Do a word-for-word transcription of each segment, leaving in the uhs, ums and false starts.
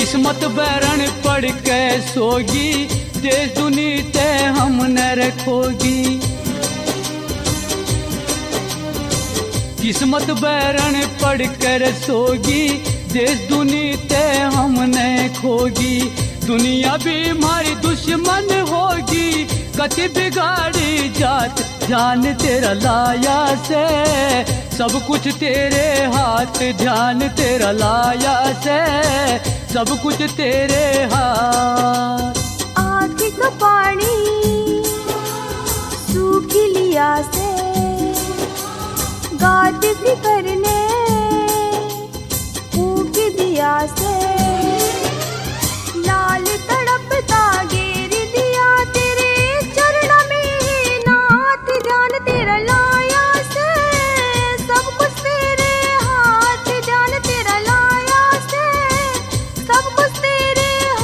किस्मत बैरण पड़ के सोगी, देश दुनी ते हमने रखोगी। किस्मत बैरण पड़ कर सोगी, देश दुनी ते हमने खोगी। दुनिया भी हमारी दुश्मन होगी, कति बिगाड़ी जात जान तेरा लाया से। सब कुछ तेरे हाथ, ध्यान तेरा लाया से, सब कुछ तेरे हाथ। आँख का पानी सूखी लिया से, गात भी करने फूक दिया से। लाल तड़पता गिर दिया तेरे चरण में नाथ, ध्यान तेरा लाया से, सब कुछ तेरे हाथ, ध्यान तेरा लाया से, सब कुछ तेरे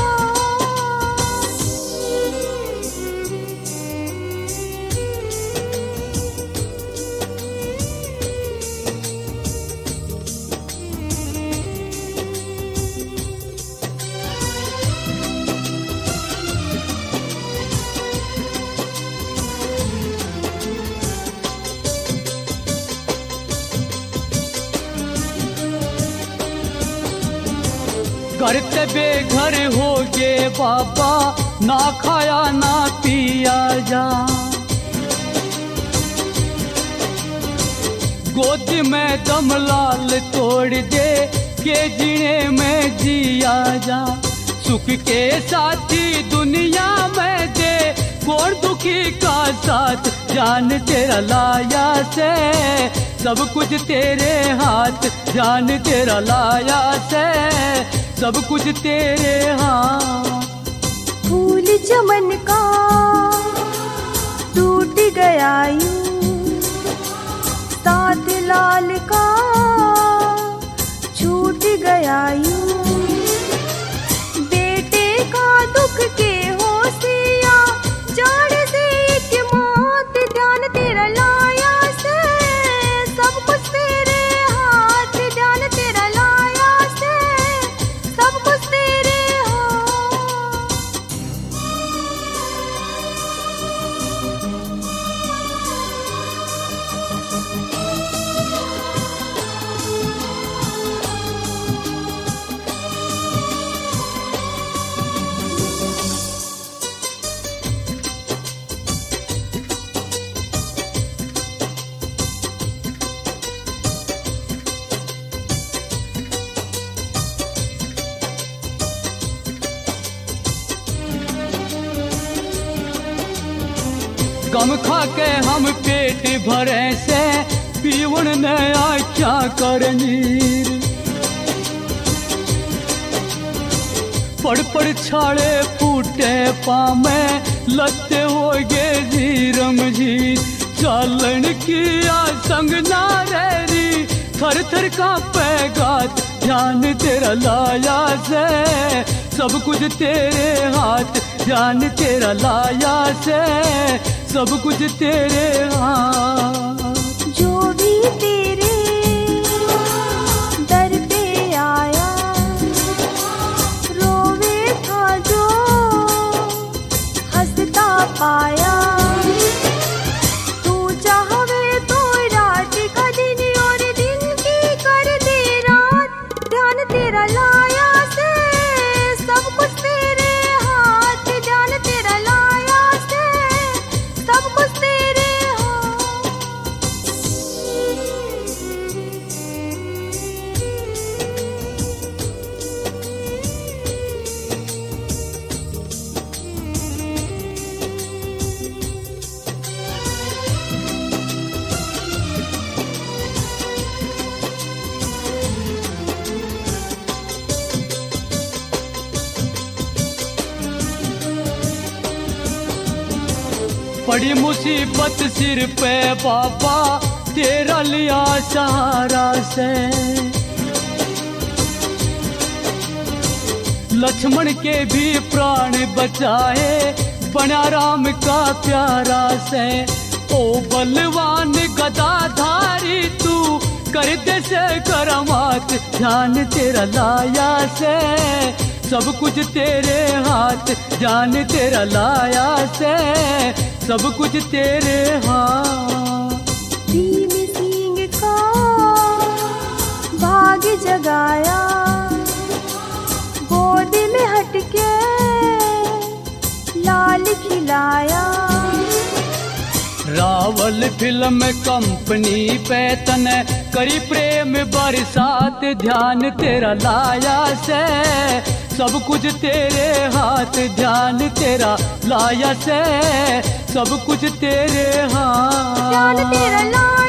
घर ते बेघर हो गे बाबा, ना खाया ना पिया जा। गोद में दम लाल तोड़ दे के जीने में जिया जा। सुख के साथी दुनिया में दे, कौन दुखी का साथ, जान तेरा लाया से, सब कुछ तेरे हाथ, जान तेरा लाया से, सब कुछ तेरे हाथ। फूल चमन का टूट गया यूं, साथ लाल का छूट गया यूं। बेटे का दुख के होशिया, जाने से एक मौत, ध्यान तेरा लाया से, सब कुछ तेरे हाथ, ध्यान तेरा लाया से, सब कुछ तेरे गम खा के हम पेट भरे से, पीवन ने आख्या कर नीर। पड़ पड़ छाड़े फूटे पामे, लत्ते हो गे जीरम जी। चालन की संग ना रेरी, थर थर कांपे गात, ध्यान तेरा लाया से, सब कुछ तेरे हाथ, ध्यान तेरा लाया से, सब कुछ तेरे हाथ। जो भी तेरे दर पे आया, रोवे था जो हंसता पाया। तू चाहवे तो रात का दिन, और दिन की कर दे रात, ध्यान तेरा लाया से, सब कुछ तेरे हाथ, ध्यान तेरा लाया से, सब कुछ तेरे बड़ी मुसीबत सिर पे बाबा, तेरा लिया सहारा से। लक्ष्मण के भी प्राण बचाए, बना राम का प्यारा से। ओ बलवान गदाधारी तू, कर दे से करामात, ध्यान तेरा लाया से, सब कुछ तेरे हाथ, जान तेरा लाया से सब कुछ तेरे हाथ। भीम सिंह का भाग जगाया, गोद में हटके लाल खिलाया। रावल फिल्म कंपनी पे तने करी प्रेम बरसात, ध्यान तेरा लाया से सब कुछ तेरे हाथ, ध्यान तेरा लाया से सब कुछ तेरे हाथ। ध्यान तेरा लाया